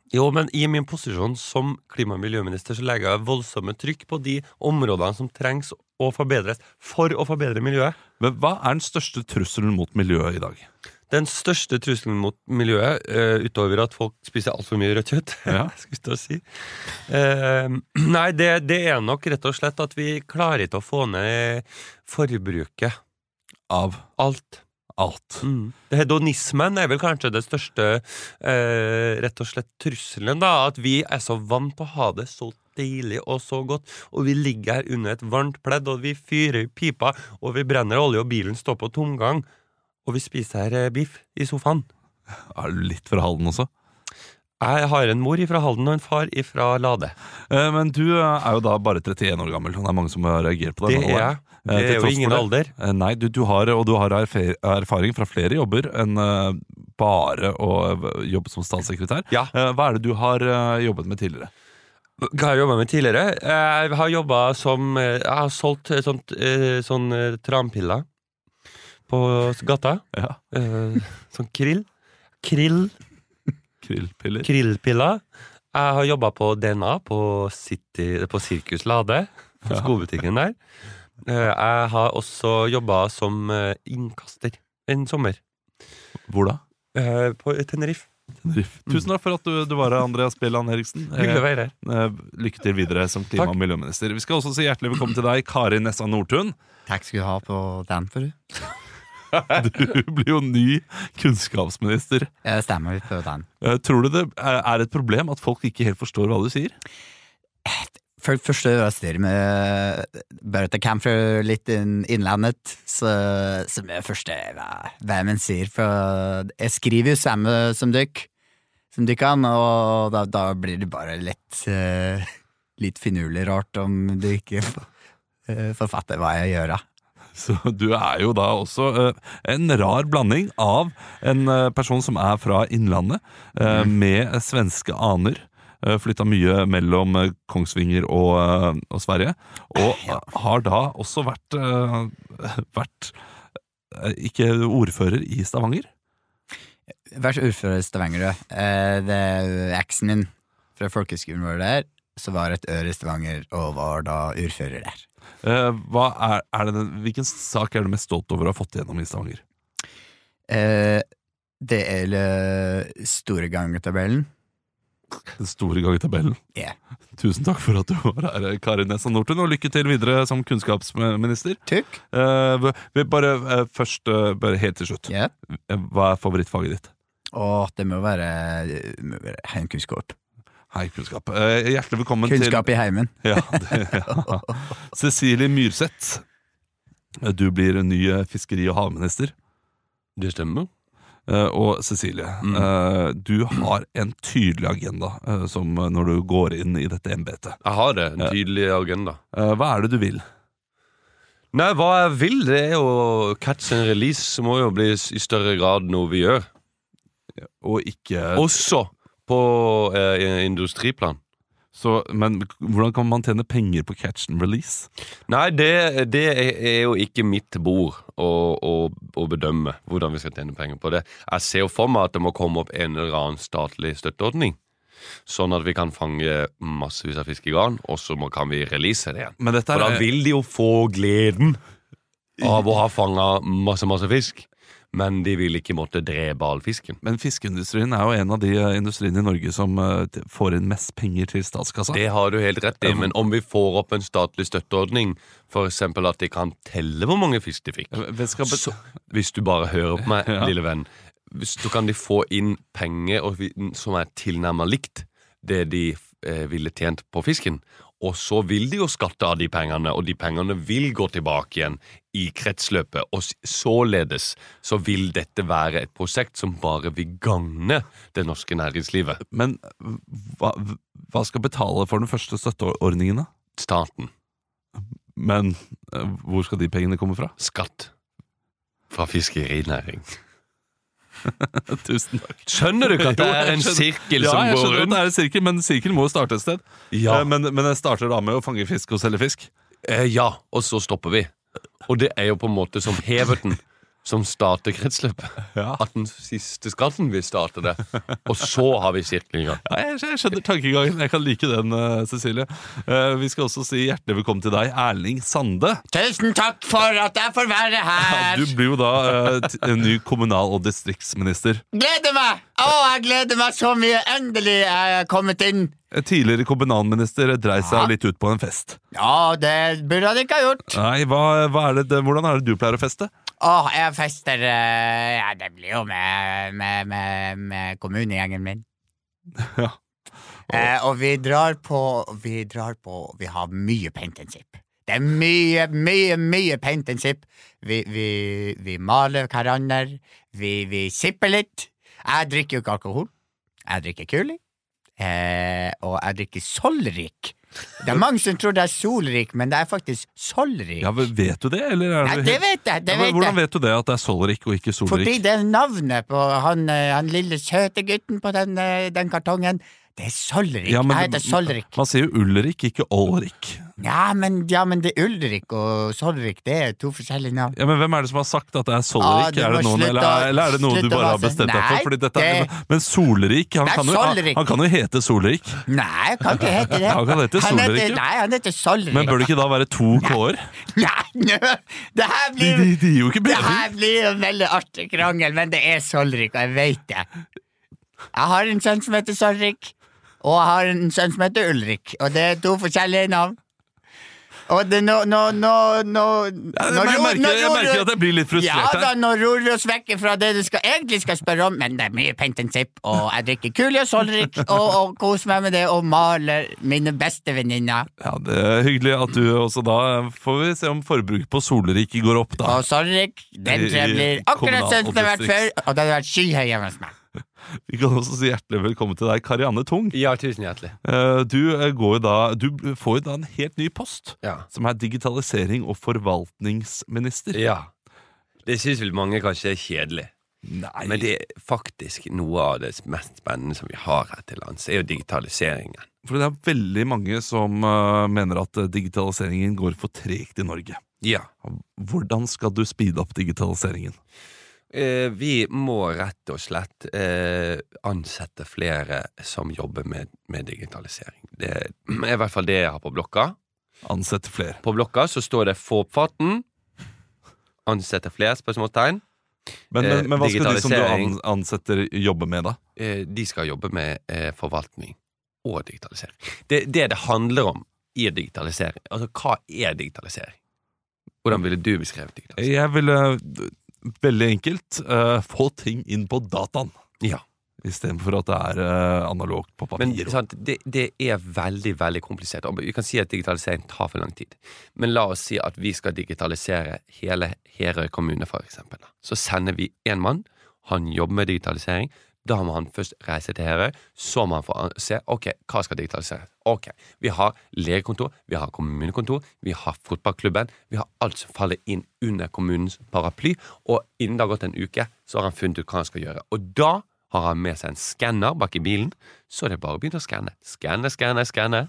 Jo, men i min posisjon som klima- og miljøminister så legger jeg voldsomme trykk på de områdene som trengs å forbedres for å forbedre miljøet. Men hva er den største trusselen mot miljøet i dag? Den største trusselen mot miljøet, uh, utover at folk spiser alt for mye rødt kjøtt, Ja. skulle jeg si. Uh, nei, det, det er nok rett og slett at vi klarer ikke å få ned forbruket Av alt. alt. Mm. Hedonismen er vel kanskje det største uh, rett og slett trusselen da, at vi er så vant til å ha det så deilig og så godt, og vi ligger her under et varmt pledd, og vi fyrer i pipa, og vi brenner olje, og bilen står på tomgang. Og vi spiser her biff i sofaen. Er du litt fra Halden også? Jeg har en mor ifra Halden og en far ifra Lade. Eh, men du er jo da bare trettien år gammel, og det er mange som har reagert på det. Det er jeg. Det Eh, til er jo tross for ingen det. alder. Eh, nei, du, du har, og du har erfer erfaring fra flere jobber enn eh, bare å eh, jobbe som statssekretær. Ja. Eh, hva er det du har eh, jobbet med tidligere? Hva har jeg jobbet med tidligere? Jeg har jobbet som Jeg har solgt eh, sånt, eh, sånn eh, tranpiller på gata. Ja, Eh, Sånn krill. Krill. Krillpiller. Krillpiller. Jeg har jobbet på D N A på, City, på Sirkus Lade, på Ja. skobutikken der. Eh, Jeg har også jobbet som eh, innkaster en sommer Hvor da? eh, på Tenerife. Tenerife. Tusen takk for at du, du var her, Andreas Bjelland Eriksen. Hyggelig å være her. Eh, lykke til videre som klima- Takk. og miljøminister. Vi skal også si hjertelig velkommen til deg, Kari Nessa Nordtun. Takk skal du ha på den for du. Du blir jo ny kunnskapsminister. Jeg stemmer litt på den. Eh, tror du det er er et problem at folk ikke helt forstår hva du sier? For det første var det med bare at jeg kommer fra litt inn- innlandet, så, så med det første hva, hva man sier, for jeg skriver jo samme som dere, som dere kan, og da, da blir det bare litt, eh, litt finurlig rart om du ikke uh, forfatter hva jeg gjør. Da. Så du er jo da også eh, en rar blanding av en eh, person som er fra Innlandet, eh, med svenske aner. eh, Flytta mye mellom eh, Kongsvinger og, eh, og Sverige. Og har da også vært, eh, vært eh, ikke ordfører i Stavanger. Vær så ordfører i Stavanger, du. Eh, det er eksen min fra folkeskolen vår der, så var et øre i Stavanger, og var da ordfører der. Eh, hva er, er det, den- hvilken sak er du mest stolt over å ha fått igjennom i Stavanger? Eh, det er eh, store gangetabellen. Den store gangetabellen. Ja. Tusen takk for at du var her, Kari Nessa Nordtun, og lykke til videre som kunnskapsminister. Tukk. Eh, vi bare, eh, først, eh, bare helt til slutt. Ja. Eh, Hva er favorittfaget ditt? Og det må være, det må være heimkunnskap. Hei, kunnskap. Eh, hjertelig velkommen Kunnskap i heimen. til ja, det, ja. Cecilie Myrseth. Eh, Du blir en ny eh, fiskeri- og havminister. Det stemmer. Eh, Og Cecilie, Mm. eh, du har en tydelig agenda eh, som eh, når du går inn i dette embetet. Jeg har det, en Ja. tydelig agenda. Eh, Hva er det du vil? Nei, hva jeg vil, det er jo catch and release, som må jo bli i større grad noe vi gjør. Og ikke Også på eh, industriplan. så, Men hvordan kan man tjene penger på catch and release? Nei, det, det er jo ikke mitt bord å, å, å bedømme hvordan vi skal tjene penger på det. Jeg ser jo for meg at det må komme opp en eller annen statlig støtteordning, sånn at vi kan fange massevis av fisk i garn, og så må, kan vi release det igjen. Men dette For da er, vil de jo få gleden av å ha fanget masse, masse fisk, men de vil ikke måtte drepe all fisken. men fiskeindustrien er jo en av de eh, industriene i Norge som eh, t- får inn mest penger til statskassa. Det har du helt rett i, men om vi får opp en statlig støtteordning, for eksempel at de kan telle hvor mange fisk de fikk, Hvem skal bet- så, hvis du bare hører på meg, Ja. lille venn, hvis, så kan de få inn penger og vi- som er tilnærmet likt det de eh, ville tjent på fisken, og så vil de jo skatte av de pengene, og de pengene vil gå tilbake igjen i kretsløpet, og s- således så vil dette være et prosjekt som bare vil gagne det norske næringslivet. Men hva, hva skal betale for den første støtteordningen, da? Staten. Men eh, hvor skal de pengene komme fra? Skatt fra fiskerinæring. Tusen takk. Skjønner du ikke at det Jo, er jeg en skjønner. sirkel Ja, som jeg går skjønner at rundt? det er en sirkel, men sirkel må jo starte et sted. Ja. Eh, Men, men jeg starter da med å fange fisk og selge fisk. Eh, ja, og så stopper vi. Og det er jo på en måte som heverten. som starter kretsløpet. Ja. At den siste skatten vil starte det. Og så har vi sirklinga. Ja, jeg, jeg skjønner tankegangen. Jeg kan like den, uh, Cecilie. Uh, vi skal også si hjertelig velkommen til deg, Erling Sande. Tusen takk for at jeg får være Ja, her! du blir jo da uh, t- en ny kommunal- og distriktsminister. Gleder meg! Å, jeg gleder meg så mye! Endelig er jeg kommet inn. Tidligere kommunalminister dreier seg Ja. litt ut på en fest. Ja, det burde han ikke ha gjort. Nei, hva, hva er det, hvordan er det du pleier å feste? Åh, jeg fester eh, Ja, det blir jo med, med, med, med kommunegjengen min. Ja. Eh, og vi drar på Vi drar på Vi har mye paint-and-sip. Det er mye, mye, mye paint-and-sip. Vi, vi, vi maler hverandre. Vi, vi sipper litt. Jeg drikker jo ikke alkohol. Jeg drikker Kuli. Eh, og jeg drikker Solrik. Det er mange som tror det er Solrik, men det er faktisk Solrik. Ja, men Vet du det? Eller er Nei, du det helt- vet jeg. Det Ja, men vet hvordan jeg. vet du det, at det er Solrik og ikke Solrik? Fordi det er navnet på han, eh, han lille søte gutten på den, eh, den kartongen. Det er Solrik. Ja, men jeg det- heter Solrik. Man sier jo Ulrik, ikke Olrik. Ja men, ja, men det er Ulrik og Solrik. Det er to forskjellige navn. Ja, men Hvem er det som har sagt at det er Ah, Solrik? du er det må noen, slutte eller, å- eller er det noe du slutte å bare har vase- bestemt deg for? Nei, Fordi dette er, det- Men Solrik, han Det er kan, jo, han, Solrik. han kan jo hete Solrik. Nei, jeg kan ikke hete det. Han kan hete Solrik, ja. Nei, han heter Solrik. Men bør det ikke da være to k-er? Nei, nå, det her De, blir de, de gir jo ikke Det her mening. blir en veldig artig krangel, men det er Solrik, og jeg vet det. Jeg har en sønn som heter Solrik, og jeg har en sønn som heter Ulrik, og det er to forskjellige navn. Og det nå nå, nå, nå, Ja, nå jeg, ror- merker, nå jeg ror- merker at jeg blir litt Ja frustrert da, her. nå ror vi oss vekk fra det du skal, egentlig skal spørre om, men det er mye paint and sip, og jeg drikker Kuli og Solrik, og, og koser meg med det, og maler mine beste venninner. Ja, Det er hyggelig at du også da får vi se om forbruket på Solrik går opp, da. Og Solrik, den tror jeg blir akkurat sånn som det har vært før, og det har vært skyhøy hjemme hos meg. Vi kan også si hjertelig velkommen til deg, Karianne Tung. Ja, tusen hjertelig. Eh, Du, eh, går jo da, du får jo da en helt ny post, Ja. som er digitalisering- og forvaltningsminister. ja. Det syns vel mange kanskje er kjedelig. Nei, Men det er faktisk noe av det mest spennende som vi har her til lands, er jo digitaliseringen. for det er veldig mange som eh, mener at eh, digitaliseringen går for tregt i Norge. Ja. Hvordan skal du speede opp digitaliseringen? Eh, vi må rett og slett eh, ansette flere som jobber med, med digitalisering. Det er i hvert fall det jeg har på blokka. Ansette flere. På blokka så står det 'få opp farten', ansette flere, spørsmålstegn. Men, Eh, men, men hva skal de som du digitalisering. an- ansetter jobbe med, da? Eh, de skal jobbe med eh, forvaltning og digitalisering. Det, det det handler om i digitalisering, altså hva er digitalisering? Hvordan ville du beskrevet digitalisering? Jeg ville d- veldig enkelt eh, få ting inn på dataen, Ja. istedenfor at det er eh, analogt på Men papir. sant, det, det er veldig, veldig komplisert. Og vi kan si at digitalisering tar for lang tid. Men la oss si at vi skal digitalisere hele Herøy kommune, for eksempel. Så sender vi en mann, han jobber med digitalisering. Da må han først reise til Herøy, så må han få an- se, ok, hva skal digitaliseres? Ok, vi har legekontor, vi har kommunekontor, vi har fotballklubben, vi har alt som faller inn under kommunens paraply, og innen det har gått en uke, så har han funnet ut hva han skal gjøre. Og da har han med seg en skanner bak i bilen, så er det bare å begynne å skanne. Skanne, skanne, skanne.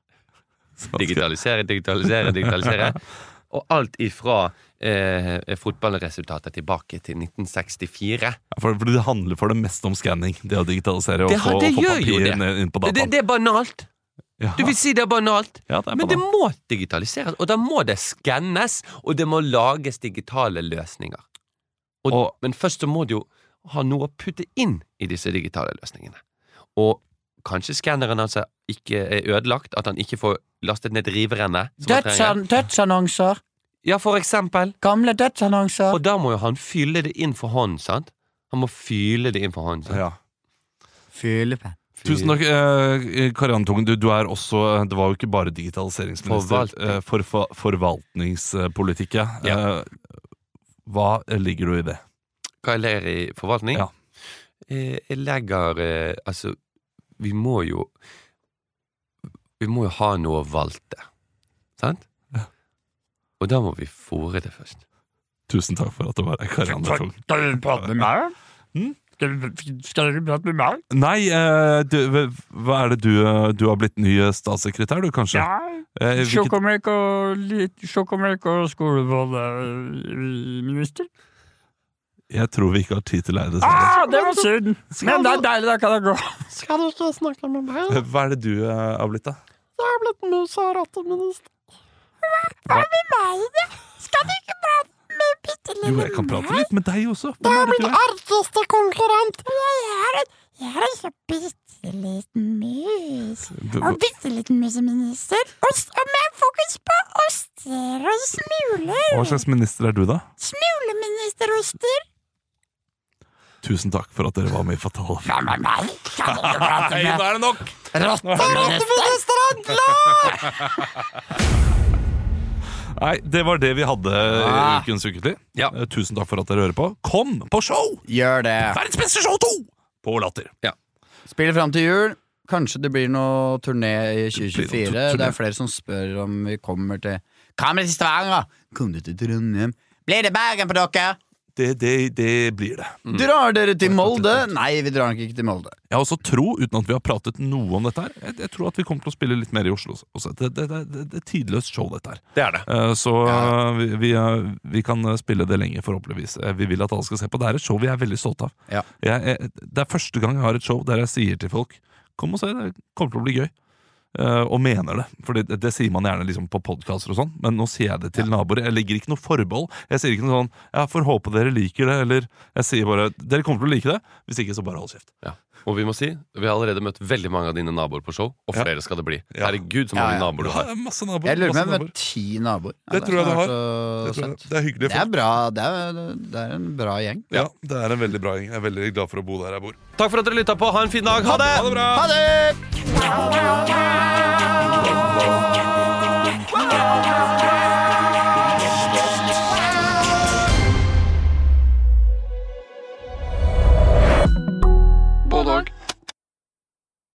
Digitalisere, digitalisere, digitalisere. Og alt ifra eh, fotballresultater tilbake til nitten sekstifire. Ja, for, for det handler for det meste om skanning, det å digitalisere og Det, få, det få gjør jo papir det. ned- inn på Det, det, dataen. det er banalt. Ja. Du vil si det er banalt. Ja, det er Men det banalt. må digitaliseres, og da må det skannes, og det må lages digitale løsninger. Og, Og- men først så må du jo ha noe å putte inn i disse digitale løsningene. Og kanskje skanneren altså ikke er ødelagt, at han ikke får lastet ned riverenne. som han trenger. Dødsan, dødsannonser. Ja, for eksempel. Gamle dødsannonser. Og da må jo han fylle det inn for hånd, sant? Han må fylle det inn for hånd. Sant? Ja. Fylepenn. Tusen takk, eh, Karianne Tung. Du, du er også, det var jo ikke bare digitaliseringsminister. Forvaltning. eh, For, for, forvaltningspolitikk, ja. Ja. Eh, Hva legger du i det? Hva jeg lærer i forvaltning? Ja. Eh, jeg legger eh, Altså, vi må jo Vi må jo ha noe å valte. Sant? Ja. Og da må vi fôre det først. Tusen takk for at du var her, Karianne Tung. Skal du prate med meg? Hm? Skal du, skal du prate med meg? Nei, eh, du, hva er det du, eh, du har blitt ny statssekretær, du, kanskje? Eh, hvilket- Sjokomelk og litt sjokomelk og skolebolleminister. Jeg tror vi ikke har tid til deg, dessverre. Ah, det var synd! Men det er deilig, da kan jeg gå. Skal du ikke snakke med meg? Hva er det du uh, har blitt, da? Jeg har blitt mus- og rotteminister. Hva med meg, da? Skal du ikke prate med bitte lille Jo, jeg kan prate litt med deg også. Det Hvem er er det min du er? argeste konkurrent. Jeg er en, jeg er en så bitte liten mus. Og bitte liten museminister. Og, og med fokus på oster og smuler. Hva slags minister er du, da? Smuleministeroster. Tusen takk for at dere var med i Fatale. Hva med meg? Skal du ikke prate Nei, med nå er det nok! rotteministeren? Nei, det var det vi hadde i Ah. ukens ukentlig. Ja. Eh, Tusen takk for at dere hører på. Kom på show! Gjør det. Verdens beste show to! På Latter. Spiller fram til jul. Kanskje det blir noe turné i tjue blir noe tjuefire. turné. Det er flere som spør om vi kommer til Kommer til Stavanger? Kom du til Trondheim? Blir det Bergen på dere? Det, det, det blir det. Drar dere til Molde? Nei, vi drar nok ikke til Molde. Jeg også tror, uten at vi har pratet noe om dette her, jeg, jeg tror at vi kommer til å spille litt mer i Oslo også. Det, det, det, det, det er tidløst show, dette her. Det er det. Eh, Så eh, vi, vi, eh, vi kan spille det lenge, forhåpentligvis. Eh, Vi vil at alle skal se på. Det er et show vi er veldig stolte av. Ja. Jeg, jeg, det er første gang jeg har et show der jeg sier til folk kom og se, det kommer til å bli gøy. Eh, og mener det. For det, det sier man gjerne liksom på podcaster og sånn, men nå sier jeg det til naboer. Jeg legger ikke noe forbehold. Jeg sier ikke noe sånn jeg får håpe dere liker det, eller jeg sier bare dere kommer til å like det. Hvis ikke, så bare hold kjeft. Ja. Og vi må si, vi har allerede møtt veldig mange av dine naboer på show, og Ja. flere skal det bli. Ja. Herregud, så Ja, mange ja. naboer du Ja, har. det er masse naboer. Jeg lurer på masse om jeg har naboer. møtt ti naboer. Ja, Det tror jeg er du har. så Det, tror jeg. søtt. det er hyggelige Det er folk. bra. Det er, det er en bra gjeng. Ja, det er en veldig bra gjeng. Jeg er veldig glad for å bo der jeg bor. Takk for at dere lytta på. Ha en fin dag. Ha det! Ha det bra! Ha det!